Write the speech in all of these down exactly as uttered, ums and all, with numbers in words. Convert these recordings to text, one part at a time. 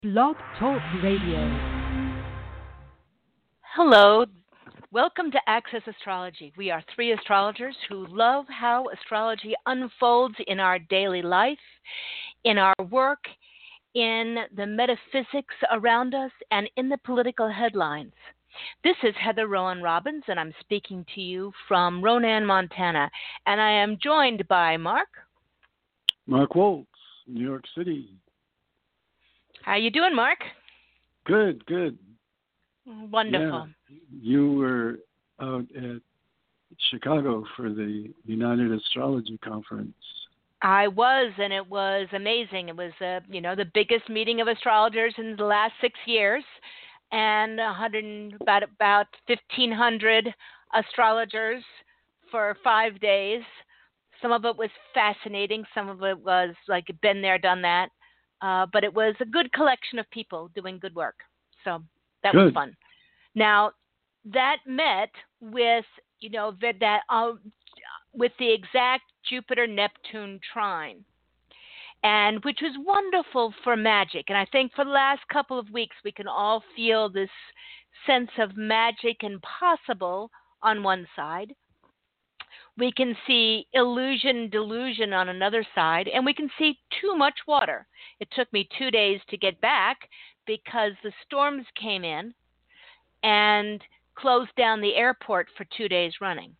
Blog Talk Radio. Hello. Welcome to Access Astrology. We are three astrologers who love how astrology unfolds in our daily life, in our work, in the metaphysics around us, and in the political headlines. This is Heather Rowan Robbins, and I'm speaking to you from Ronan, Montana. And I am joined by Mark. Mark Waltz, New York City. How you doing, Mark? Good, good. Wonderful. Yeah. You were out at Chicago for the United Astrology Conference. I was, and it was amazing. It was, uh, you know, the biggest meeting of astrologers in the last six years, and one hundred, about about fifteen hundred astrologers for five days. Some of it was fascinating. Some of it was like been there, done that. Uh, but it was a good collection of people doing good work. So that good. was fun. Now, that met with, you know, that uh, with the exact Jupiter-Neptune trine, and which was wonderful for magic. And I think for the last couple of weeks, we can all feel this sense of magic and possible on one side. We can see illusion, delusion on another side, and we can see too much water. It took me two days to get back because the storms came in and closed down the airport for two days running,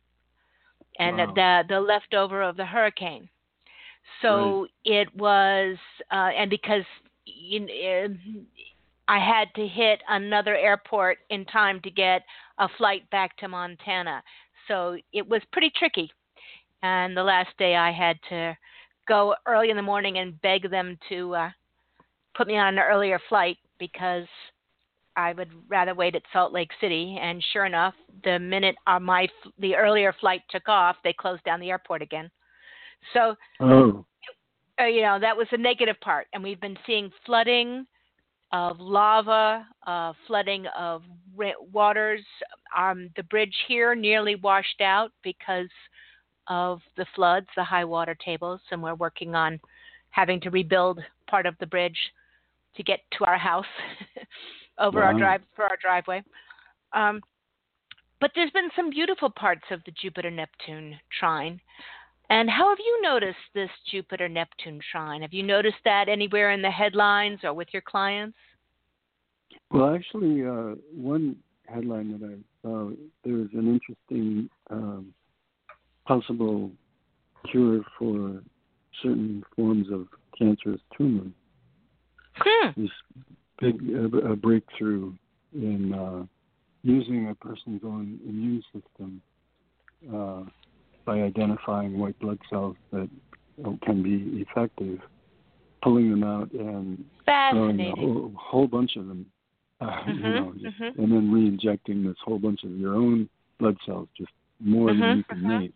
and Wow. the the leftover of the hurricane. So right. it was, uh, and because you know, I had to hit another airport in time to get a flight back to Montana. So it was pretty tricky. And the last day I had to go early in the morning and beg them to uh, put me on an earlier flight because I would rather wait at Salt Lake City. And sure enough, the minute uh, my the earlier flight took off, they closed down the airport again. So, oh. uh, you know, that was the negative part. And we've been seeing flooding of lava, uh, flooding of ra- waters. Um, the bridge here nearly washed out because of the floods, the high water tables, and we're working on having to rebuild part of the bridge to get to our house over wow. our drive for our driveway. Um, but there's been some beautiful parts of the Jupiter-Neptune trine. And how have you noticed this Jupiter-Neptune trine? Have you noticed that anywhere in the headlines or with your clients? Well, actually, uh, one headline that I saw, there was an interesting um, possible cure for certain forms of cancerous tumor. Hmm. This big uh, a breakthrough in uh, using a person's own immune system uh, by identifying white blood cells that can be effective, pulling them out and throwing a whole, whole bunch of them, uh, mm-hmm, you know, just, mm-hmm. and then re-injecting this whole bunch of your own blood cells, just more mm-hmm, than you can mm-hmm. make.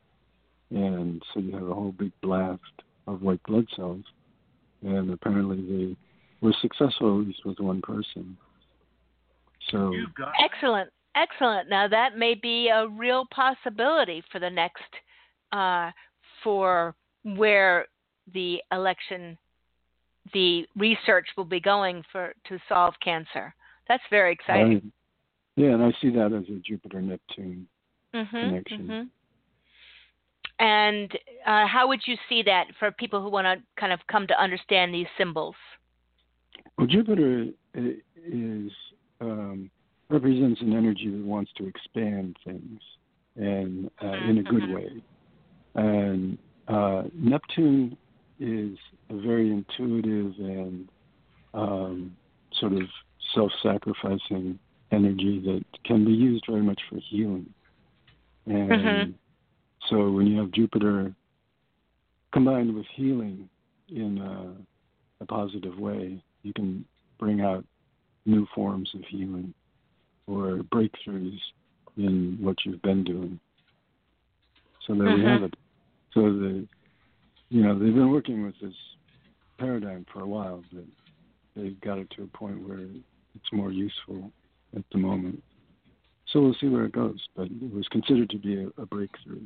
And so you have a whole big blast of white blood cells. And apparently they were successful, at least with one person. So excellent. Excellent. Now that may be a real possibility for the next, uh, for where the election, the research will be going for to solve cancer. That's very exciting. Right. Yeah, and I see that as a Jupiter-Neptune mm-hmm, connection. Mm-hmm. And uh, how would you see that for people who want to kind of come to understand these symbols? Well, Jupiter is um, represents an energy that wants to expand things, and uh, in a good way. And uh, Neptune is a very intuitive and um, sort of self-sacrificing energy that can be used very much for healing. And mm-hmm. so when you have Jupiter combined with healing in a, a positive way, you can bring out new forms of healing or breakthroughs in what you've been doing. So there mm-hmm. we have it. So the, you know, they've been working with this paradigm for a while, but they've got it to a point where it's more useful at the moment. So we'll see where it goes, but it was considered to be a, a breakthrough.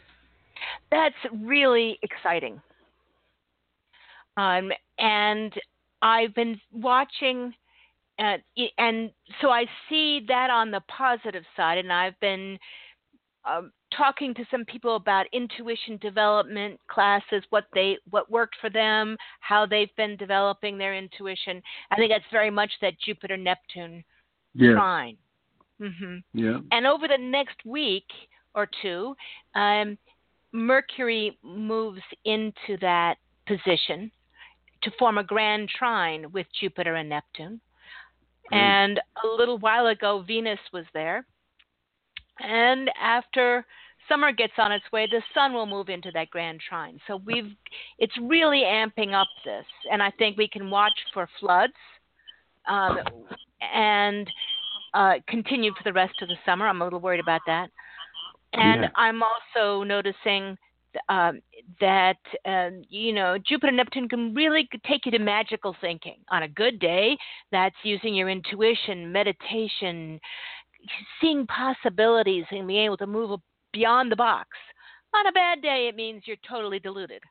That's really exciting. Um, and I've been watching, uh, and so I see that on the positive side, and I've been um, talking to some people about intuition development classes, what they what worked for them, how they've been developing their intuition. I think that's very much that Jupiter Neptune Yes. trine. hmm Yeah. And over the next week or two, um, Mercury moves into that position to form a grand trine with Jupiter and Neptune. Great. And a little while ago, Venus was there. And after summer gets on its way, the sun will move into that grand trine. So we've, it's really amping up this. And I think we can watch for floods um, and uh, continue for the rest of the summer. I'm a little worried about that. And Yeah. I'm also noticing um, that, um, you know, Jupiter and Neptune can really take you to magical thinking. On a good day, that's using your intuition, meditation, seeing possibilities and being able to move beyond the box. On a bad day, it means you're totally deluded.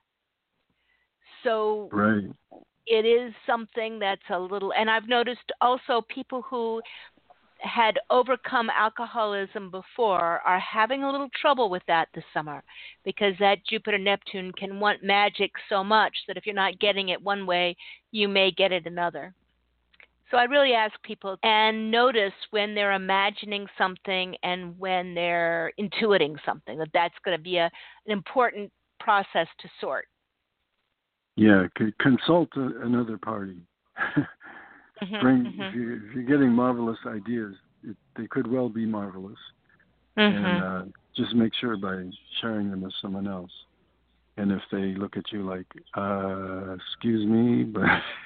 So Right. it is something that's a little, and I've noticed also people who had overcome alcoholism before are having a little trouble with that this summer, because that Jupiter Neptune can want magic so much that if you're not getting it one way, you may get it another. So I really ask people and notice when they're imagining something and when they're intuiting something, that that's going to be a, an important process to sort. Yeah, c- consult a, another party. Mm-hmm, Bring mm-hmm. if, you, if you're getting marvelous ideas, it, they could well be marvelous, Mm-hmm. and uh, just make sure by sharing them with someone else. And if they look at you like, uh, "Excuse me," but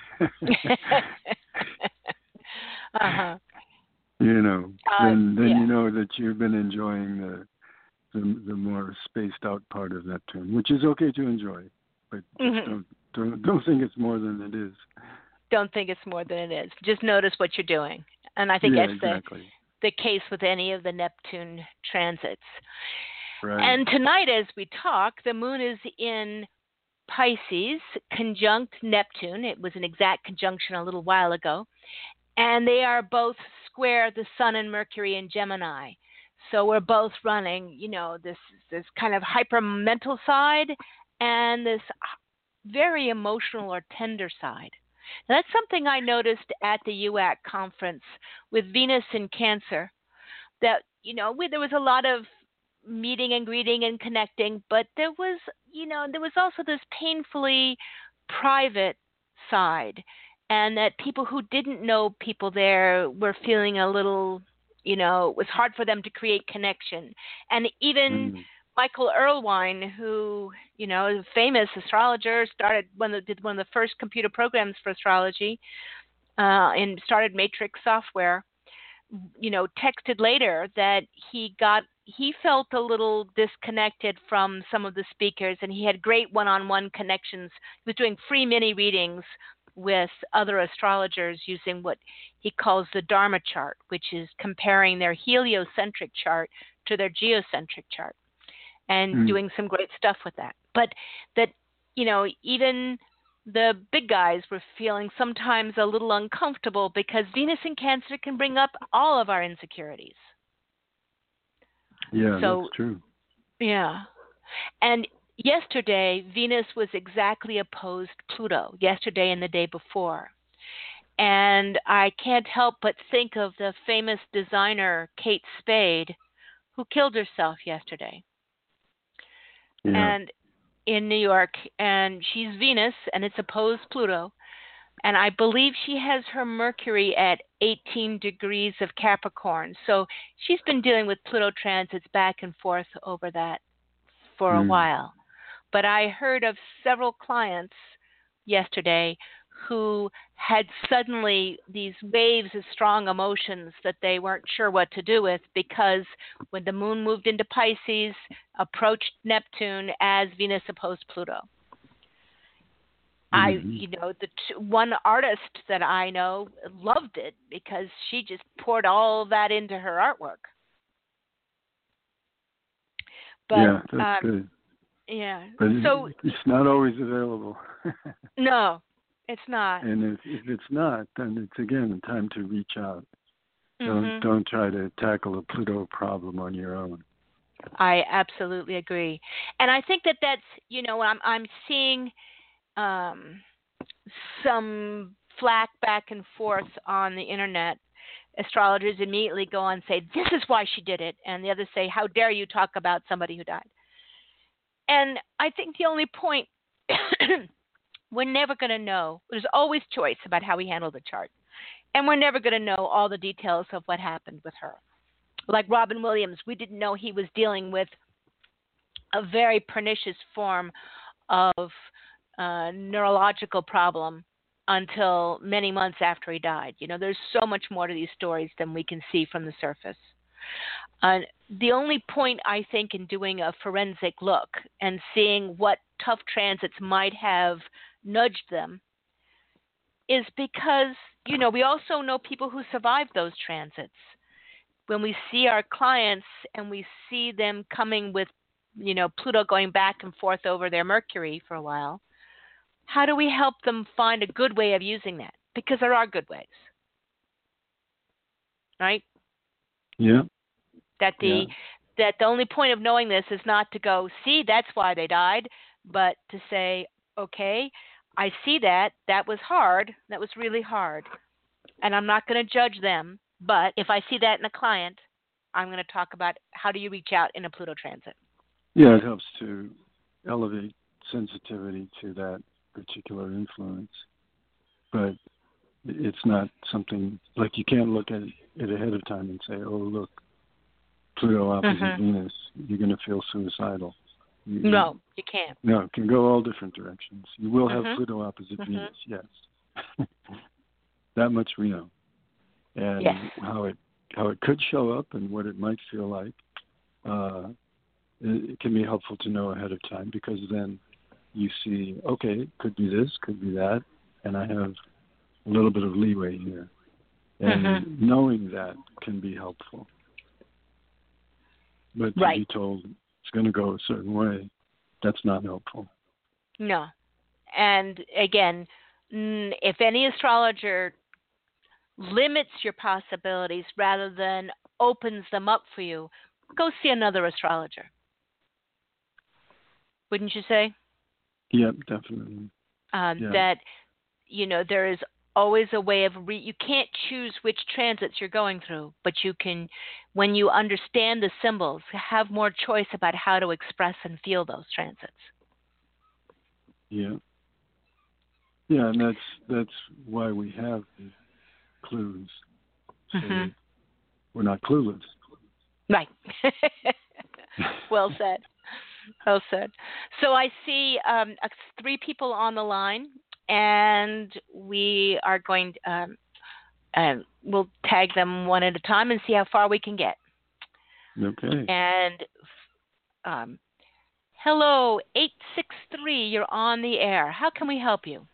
uh-huh. you know, Uh, then then yeah. you know that you've been enjoying the, the the more spaced out part of Neptune, which is okay to enjoy, but just Mm-hmm. don't don't don't think it's more than it is. Don't think it's more than it is. Just notice what you're doing. And I think Yeah, that's exactly. the, the case with any of the Neptune transits. Right. And tonight, as we talk, the moon is in Pisces, conjunct Neptune. It was an exact conjunction a little while ago. And they are both square the Sun and Mercury in Gemini. So we're both running, you know, this this kind of hyper mental side and this very emotional or tender side. Now, that's something I noticed at the U A C conference with Venus in Cancer, that, you know, we, there was a lot of meeting and greeting and connecting, but there was, you know, there was also this painfully private side, and that people who didn't know people there were feeling a little, you know, it was hard for them to create connection. And even Mm. Michael Erlewine, who, you know, is a famous astrologer, started one of the, did one of the first computer programs for astrology, uh, and started Matrix software, you know, texted later that he got he felt a little disconnected from some of the speakers, and he had great one-on-one connections. He was doing free mini readings with other astrologers using what he calls the Dharma chart, which is comparing their heliocentric chart to their geocentric chart, and Mm. doing some great stuff with that. But that, you know, even the big guys were feeling sometimes a little uncomfortable because Venus in Cancer can bring up all of our insecurities. Yeah, So, that's true. yeah. And yesterday, Venus was exactly opposed Pluto, yesterday and the day before. And I can't help but think of the famous designer Kate Spade, who killed herself yesterday. Yeah. And in New York, and she's Venus, and it's opposed Pluto. And I believe she has her Mercury at eighteen degrees of Capricorn. So she's been dealing with Pluto transits back and forth over that for a Mm. while. But I heard of several clients yesterday who had suddenly these waves of strong emotions that they weren't sure what to do with, because when the moon moved into Pisces, approached Neptune as Venus opposed Pluto. I, Mhm. you know, the t- one artist that I know loved it because she just poured all of that into her artwork. But, yeah, that's um, good. yeah. But So it's not always available. no, It's not. And if, if it's not, then it's again time to reach out. Mm-hmm. Don't don't try to tackle a Pluto problem on your own. I absolutely agree, and I think that that's you know I'm I'm seeing um, some flack back and forth on the internet. Astrologers immediately go on and say, this is why she did it. And the others say, how dare you talk about somebody who died. And I think the only point, we're never going to know. There's always choice about how we handle the chart. And we're never going to know all the details of what happened with her. Like Robin Williams, we didn't know he was dealing with a very pernicious form of uh, neurological problem until many months after he died. You know, there's so much more to these stories than we can see from the surface. Uh, the only point, I think, in doing a forensic look and seeing what tough transits might have nudged them is because, you know, we also know people who survived those transits. When we see our clients and we see them coming with, you know, Pluto going back and forth over their Mercury for a while, how do we help them find a good way of using that? Because there are good ways, right? Yeah. That the yeah. that the only point of knowing this is not to go, see, that's why they died, but to say, okay, I see that. That was hard. That was really hard. And I'm not going to judge them. But if I see that in a client, I'm going to talk about how do you reach out in a Pluto transit. Yeah, it helps to elevate sensitivity to that particular influence, but it's not something like you can't look at it ahead of time and say, oh, look, Pluto opposite mm-hmm. Venus, you're going to feel suicidal. You, no, you can't. No, it can go all different directions. You will mm-hmm. have Pluto opposite mm-hmm. Venus, yes. That much we know. And yes. how it how it could show up and what it might feel like, uh, it, it can be helpful to know ahead of time, because then you see, okay, it could be this, could be that, and I have a little bit of leeway here. And mm-hmm. knowing that can be helpful. But right. to be told it's going to go a certain way, that's not helpful. No. And again, if any astrologer limits your possibilities rather than opens them up for you, go see another astrologer. Wouldn't you say? Yep, definitely. Um, yeah. That, you know, there is always a way of, re- you can't choose which transits you're going through, but you can, when you understand the symbols, have more choice about how to express and feel those transits. Yeah. Yeah, and that's that's why we have the clues. So mm-hmm. we're not clueless. Right. Well said. Well said. So I see um, uh, three people on the line, and we are going to, um, uh, we'll tag them one at a time and see how far we can get. Okay. And um, hello, eight six three, you're on the air. How can we help you?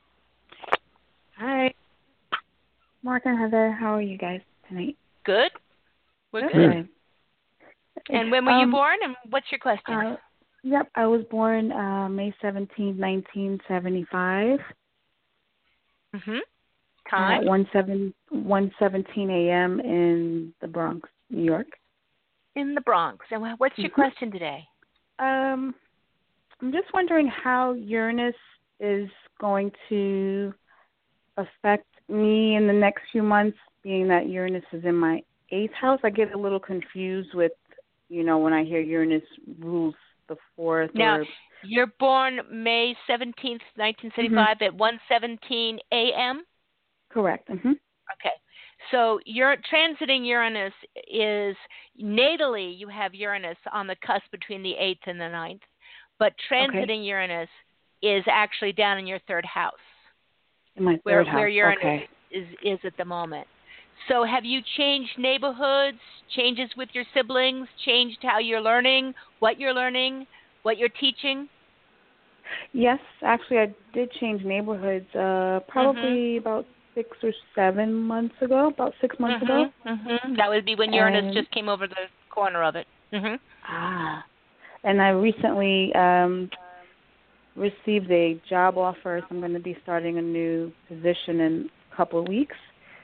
Hi. Mark and Heather, how are you guys tonight? Good. We're good. good. And when were um, you born, and what's your question? Uh, yep, I was born uh, May seventeenth, nineteen seventy-five. Mm-hmm. Time? At one seventeen a.m. in the Bronx, New York. In the Bronx. And what's your mm-hmm. question today? Um, I'm just wondering how Uranus is going to affect me in the next few months, being that Uranus is in my eighth house. I get a little confused with, you know, when I hear Uranus rules the fourth. Now, or... you're born May seventeenth, nineteen seventy-five mm-hmm. at one seventeen a.m.? Correct. Mm-hmm. Okay. So your transiting Uranus is, natally you have Uranus on the cusp between the eighth and the ninth, but transiting okay. Uranus is actually down in your third house. In my where, third house. Where Uranus okay. is, is at the moment. So have you changed neighborhoods, changes with your siblings, changed how you're learning, what you're learning, what you're teaching? Yes, actually I did change neighborhoods uh, probably mm-hmm. about six or seven months ago, about six months mm-hmm. ago. Mm-hmm. That would be when Uranus and, just came over the corner of it. Mm-hmm. Ah, and I recently um, received a job offer, so I'm going to be starting a new position in a couple of weeks.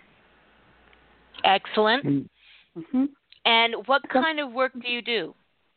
Excellent. Mm-hmm. And what kind of work do you do?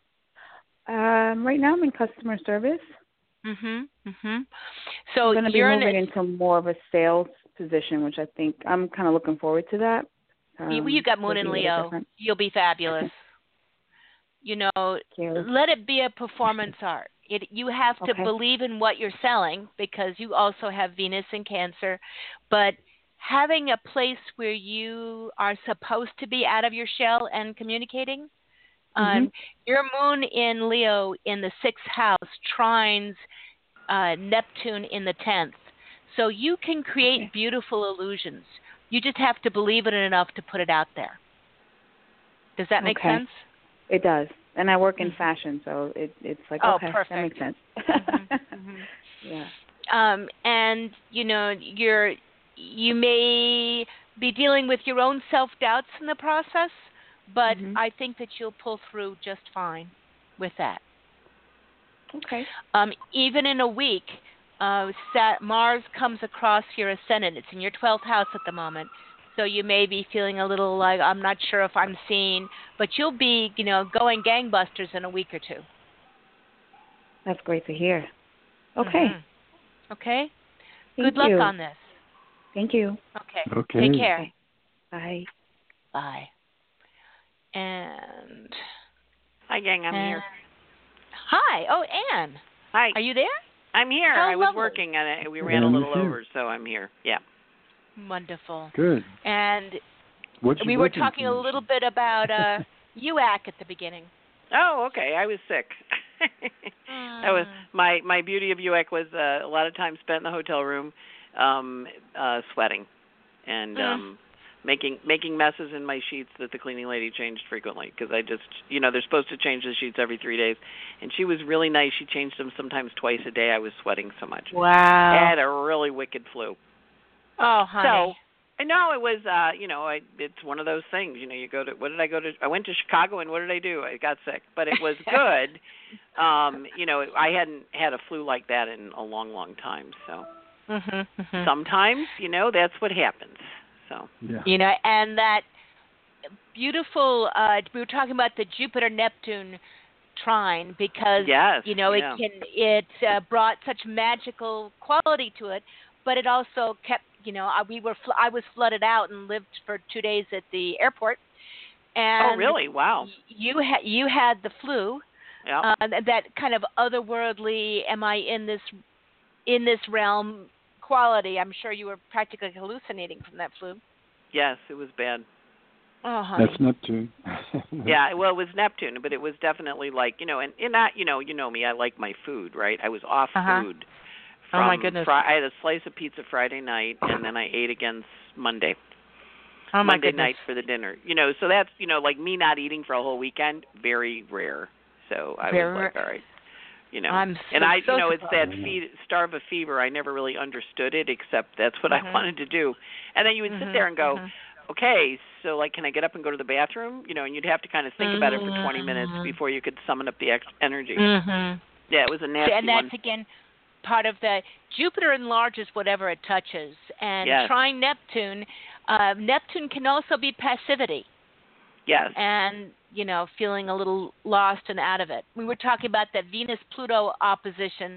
Um, right now, I'm in customer service. Mhm. Mhm. So I'm going to be you're moving in a, into more of a sales position, which I think I'm kind of looking forward to that. Um, you, you got Moon it'll and be a little Leo. different. You'll be fabulous. You know, Thank you. let it be a performance art. It, you have to Okay. believe in what you're selling because you also have Venus in Cancer, but having a place where you are supposed to be out of your shell and communicating. Mm-hmm. Um, your Moon in Leo in the sixth house trines uh, Neptune in the tenth. So you can create Okay. beautiful illusions. You just have to believe in it enough to put it out there. Does that make Okay. sense? It does. And I work in Mm-hmm. fashion, so it, it's like, Oh, okay, perfect. that makes sense. Mm-hmm. Mm-hmm. Yeah. Um, and you know, you're you may be dealing with your own self doubts in the process, but Mm-hmm. I think that you'll pull through just fine with that. Okay. Um, even in a week, uh, Sat- Mars comes across your ascendant. It's in your twelfth house at the moment. So you may be feeling a little like, I'm not sure if I'm seen, but you'll be, you know, going gangbusters in a week or two. That's great to hear. Okay. Mm-hmm. Okay? Thank Good luck you. on this. Thank you. Okay. Okay. Take care. Okay. Bye. Bye. And... Hi, gang. I'm and, here. Hi. Oh, Anne. Hi. Are you there? I'm here. How I was lovely. working and it, we ran Anne a is little here. over, so I'm here. Yeah. Wonderful. Good. And What's your we were working talking a condition? little bit about uh, U A C at the beginning. Oh, okay. I was sick. That was my my beauty of U A C was uh, a lot of time spent in the hotel room, um, uh, sweating, and Mm. um, making making messes in my sheets that the cleaning lady changed frequently because I just you know they're supposed to change the sheets every three days, and she was really nice. She changed them sometimes twice a day. I was sweating so much. Wow. I had a really wicked flu. Oh, honey. So I know it was, uh, you know, I, it's one of those things. You know, you go to, what did I go to? I went to Chicago, and what did I do? I got sick, but it was good. um, you know, I hadn't had a flu like that in a long, long time. So mm-hmm, mm-hmm. sometimes, you know, that's what happens. So Yeah. You know, and that beautiful, uh, we were talking about the Jupiter-Neptune trine because, yes, you know, yeah. it can, it uh, brought such magical quality to it, but it also kept, you know, I, we were, fl- I was flooded out and lived for two days at the airport. And oh, really? Wow. You had you had the flu, Yeah. uh, that kind of otherworldly. Am I in this in this realm quality? I'm sure you were practically hallucinating from that flu. Yes, it was bad. Oh, honey. That's Neptune. Yeah, well, it was Neptune, but it was definitely like, you know, and, and not, you know, you know me, I like my food, right? I was off Uh-huh. food. Oh, From my goodness. Fri- I had a slice of pizza Friday night, and then I ate again Monday. Oh, my Monday goodness. night for the dinner. You know, so that's, you know, like me not eating for a whole weekend, very rare. So I Very was like, rare. all right. You know, I'm and so- I, so you know, it's that surprised. feed, starve of fever. I never really understood it, except that's what Mhm. I wanted to do. And then you would Mhm, sit there and go, mhm. okay, so like, can I get up and go to the bathroom? You know, and you'd have to kind of think about it for twenty minutes Mhm. before you could summon up the ex- energy. Mhm. Yeah, it was a nasty And that's one. again part of the Jupiter enlarges whatever it touches, and Yes. trying Neptune, uh, Neptune can also be passivity. Yes. And, you know, feeling a little lost and out of it. We were talking about that Venus-Pluto opposition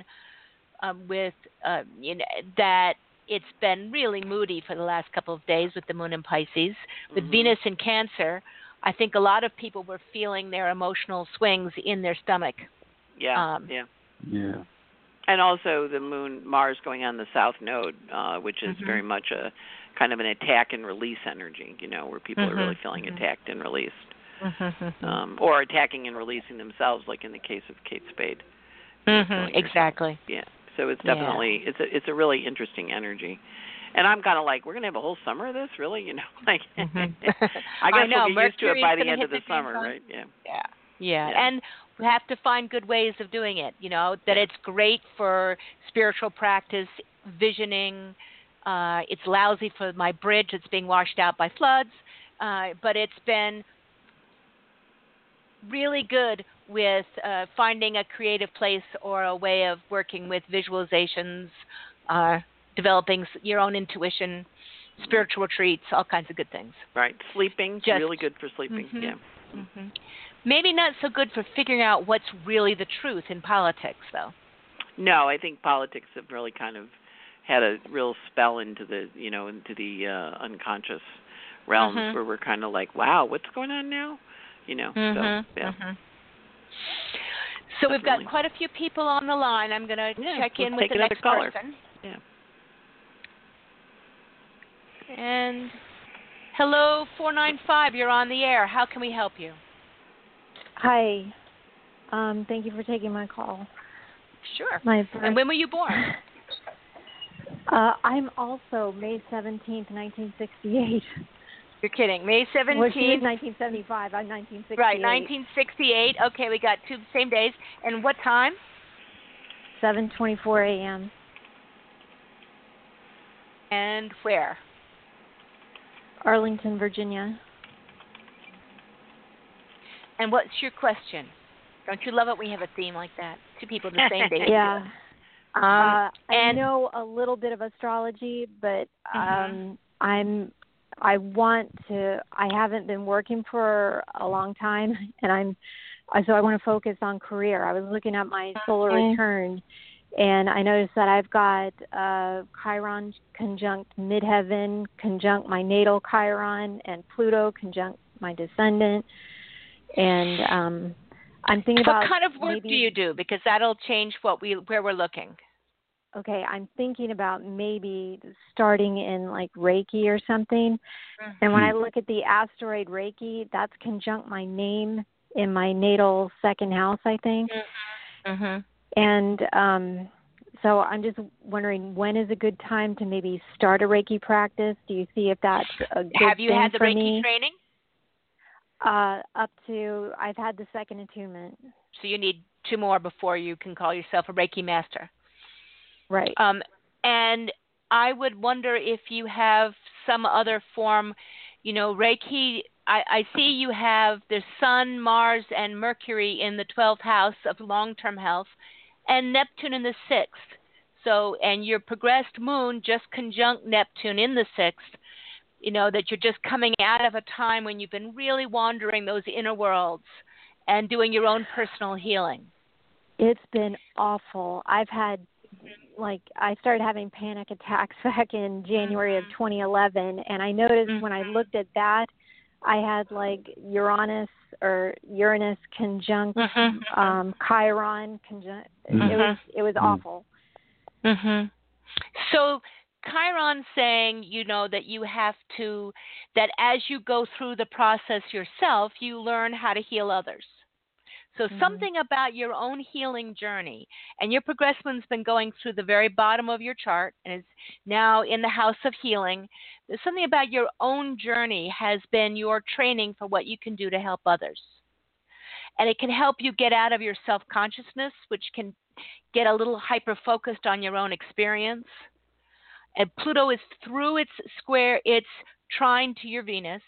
um, with, uh, you know, that it's been really moody for the last couple of days with the moon in Pisces. With Mhm. Venus in Cancer, I think a lot of people were feeling their emotional swings in their stomach. Yeah. Um, yeah. Yeah. And also the moon, Mars going on the south node, uh, which is Mhm. very much a kind of an attack and release energy, you know, where people Mhm. are really feeling Mhm. attacked and released. Mhm. Um, or attacking and releasing themselves, like in the case of Kate Spade. Mhm. Killing herself. Exactly. Yeah. So it's Yeah. definitely it's a it's a really interesting energy. And I'm kind of like, we're gonna have a whole summer of this, really? You know, like Mhm. I guess know, we'll get used to it Mercury's by the gonna end hit of the the green summer, sign. right? Yeah. Yeah. yeah. Yeah. And we have to find good ways of doing it, you know, that Yeah. it's great for spiritual practice, visioning. Uh, it's lousy for my bridge that's being washed out by floods, uh, but it's been really good with uh, finding a creative place or a way of working with visualizations, uh, developing s- your own intuition, spiritual retreats, all kinds of good things. Right. Sleeping, Just- really good for sleeping. Mhm. Yeah. hmm Maybe not so good for figuring out what's really the truth in politics, though. No, I think politics have really kind of had a real spell into the, you know, into the uh, unconscious realms Mhm. where we're kind of like, wow, what's going on now? You know, Mhm, so, yeah. mhm. So we've Definitely. got quite a few people on the line. I'm going to Yeah, check in let's with take the another next caller. person. Yeah. And hello, four nine five, you're on the air. How can we help you? Hi. Um, thank you for taking my call. Sure. My birth- And when were you born? Uh, I'm also May seventeenth, nineteen sixty-eight. You're kidding. May Well, she was seventeenth. nineteen seventy-five. I'm nineteen sixty-eight. Right, nineteen sixty-eight. Okay, we got two same days. And what time? seven twenty-four a.m. And where? Arlington, Virginia. And what's your question? Don't you love it when we have a theme like that? Two people the same day. Yeah. Um, uh, I and know a little bit of astrology, but um, Mhm. I'm I want to. I haven't been working for a long time, and I'm I- so I want to focus on career. I was looking at my solar Mhm. return, and I noticed that I've got uh, Chiron conjunct midheaven, conjunct my natal Chiron, and Pluto conjunct my descendant, and um, I'm thinking what about kind of work maybe, do you do? Because that'll change what we where we're looking. Okay, I'm thinking about maybe starting in like Reiki or something. And when I look at the asteroid Reiki, that's conjunct my name in my natal second house, I think. Mhm. And um, so I'm just wondering, when is a good time to maybe start a Reiki practice? Do you see if that's a good Have you thing had the for Reiki me? training? Uh, up to, I've had the second attunement. So you need two more before you can call yourself a Reiki master. Right. Um, and I would wonder if you have some other form, you know, Reiki. I, I see you have the Sun, Mars, and Mercury in the twelfth house of long-term health, and Neptune in the sixth. So, and your progressed moon just conjunct Neptune in the sixth. You know, that you're just coming out of a time when you've been really wandering those inner worlds and doing your own personal healing. It's been awful. I've had, like, I started having panic attacks back in January of twenty eleven, and I noticed Mhm. when I looked at that, I had, like, Uranus or Uranus conjunct Mhm. um, Chiron conjunct. Mhm. It was it was Mhm. awful. Mhm. So Chiron saying, you know, that you have to, that as you go through the process yourself, you learn how to heal others. So Mhm. something about your own healing journey, and your progressed moon's been going through the very bottom of your chart and is now in the house of healing. There's something about your own journey has been your training for what you can do to help others. And it can help you get out of your self-consciousness, which can get a little hyper-focused on your own experience. And Pluto is through its square, it's trine to your Venus.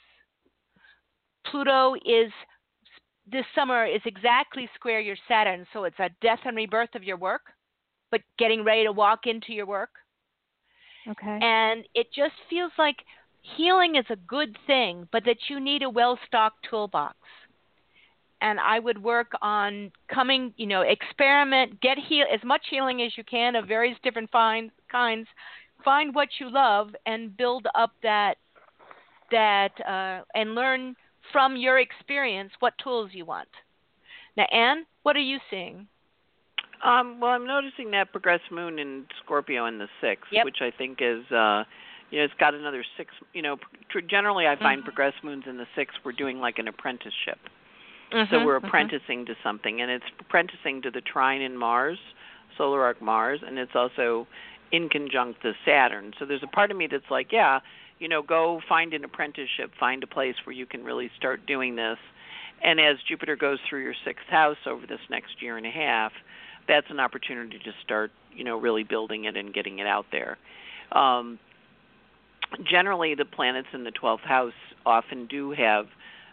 Pluto is, this summer, is exactly square your Saturn, so it's a death and rebirth of your work, but getting ready to walk into your work. Okay. And it just feels like healing is a good thing, but that you need a well-stocked toolbox. And I would work on coming, you know, experiment, get heal as much healing as you can of various different find, kinds. Find what you love and build up that that uh, and learn from your experience what tools you want. Now, Anne, what are you seeing? Um, well, I'm noticing that progressed moon in Scorpio in the sixth, Yep. which I think is, uh, you know, it's got another six. You know, tr- generally I find Mhm. progressed moons in the sixth, we're doing like an apprenticeship. Mm-hmm, So we're mhm. apprenticing to something, and it's apprenticing to the trine in Mars, solar arc Mars, and it's also in conjunct to Saturn. So there's a part of me that's like, yeah, you know, go find an apprenticeship, find a place where you can really start doing this. And as Jupiter goes through your sixth house over this next year and a half, that's an opportunity to start, you know, really building it and getting it out there. Um, generally, the planets in the twelfth house often do have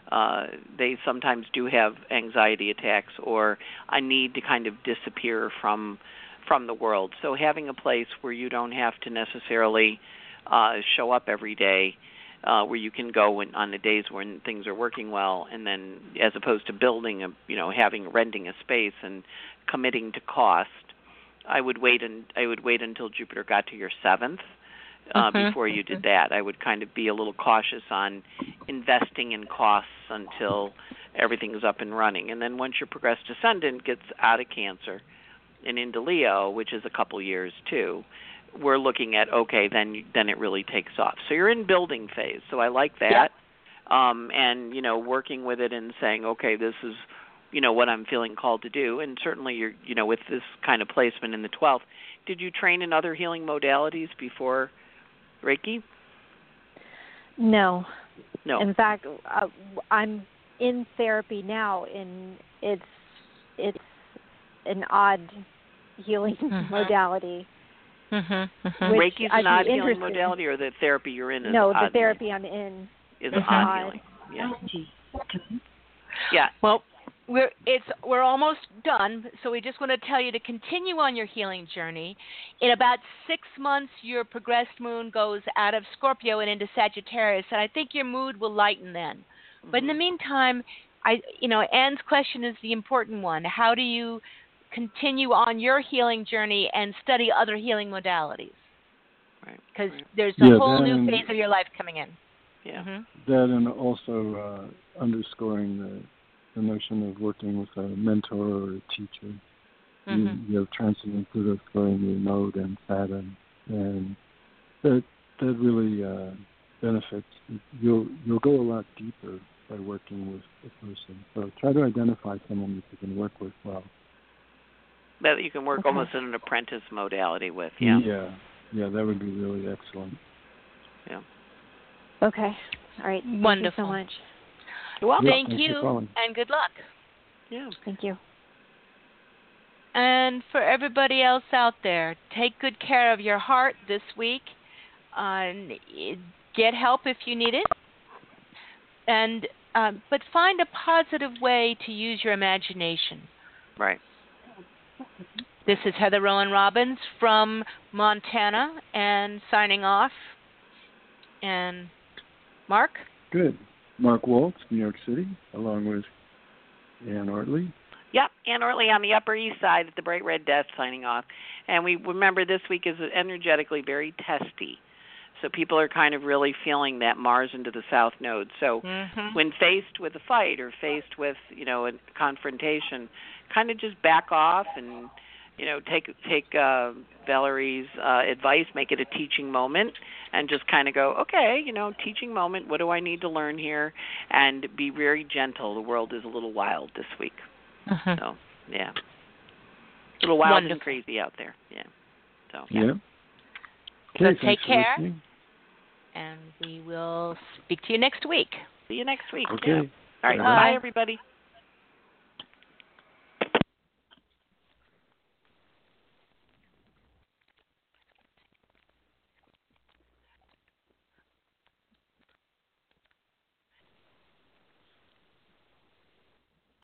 uh, they sometimes do have anxiety attacks or a need to kind of disappear from from the world. So having a place where you don't have to necessarily uh, show up every day, uh, where you can go when, on the days when things are working well, and then as opposed to building a, you know, having renting a space and committing to cost, I would wait and I would wait until Jupiter got to your seventh uh, Mhm. before you did that. I would kind of be a little cautious on investing in costs until everything is up and running. And then once your progressed ascendant gets out of Cancer and into Leo, which is a couple years too, we're looking at, okay, then then it really takes off. So you're in building phase. So I like that. Yeah. Um, and, you know, working with it and saying, okay, this is, you know, what I'm feeling called to do. And certainly you're, you know, with this kind of placement in the twelfth, did you train in other healing modalities before Reiki? No. No. In fact, uh, I'm in therapy now, and it's it's an odd healing Mhm. modality. Mhm. Mhm. Which Reiki's I'd an be odd healing interested in. modality, or the therapy you're in is No, odd the therapy I'm in is is odd odd. healing. Yeah. Yeah. Well, we're it's we're almost done, so we just want to tell you to continue on your healing journey. In about six months, your progressed moon goes out of Scorpio and into Sagittarius, and I think your mood will lighten then. Mm-hmm. But in the meantime, I you know Anne's question is the important one. How do you continue on your healing journey and study other healing modalities? Right. Because Right. there's a Yeah, whole that new and- phase of your life coming in. Yeah. Mm-hmm. That and also uh, underscoring the, the notion of working with a mentor or a teacher. Mm-hmm. You, you have transcendent Pluto squaring your node and Saturn, and that that really uh, benefits. You'll you'll go a lot deeper by working with a person. So try to identify someone that you can work with well. That you can work Okay. almost in an apprentice modality with. Yeah. Yeah, yeah, that would be really excellent. Yeah. Okay. All right. Thank Wonderful. you so much. You're welcome. Yeah, Thank thanks for you, calling. and good luck. Yeah. Thank you. And for everybody else out there, take good care of your heart this week. Uh, get help if you need it, and um, but find a positive way to use your imagination. Right. This is Heather Rowan Robbins from Montana, and signing off. And Mark? Good. Mark Waltz, New York City, along with Ann Ortley. Yep, Ann Ortley on the Upper East Side at the Bright Red Death signing off. And we remember this week is energetically very testy. So people are kind of really feeling that Mars into the South Node. So Mm-hmm. when faced with a fight or faced with, you know, a confrontation, kind of just back off and, you know, take take uh, Valerie's uh, advice, make it a teaching moment, and just kind of go, okay, you know, teaching moment, what do I need to learn here? And be very gentle. The world is a little wild this week. Mm-hmm. So, yeah. A little wild Wonderful. and crazy out there. Yeah. So, Yeah. So Okay, take thanks for care. listening. And we will speak to you next week. see you next week. Okay. Yeah. All right. Bye. Bye, everybody.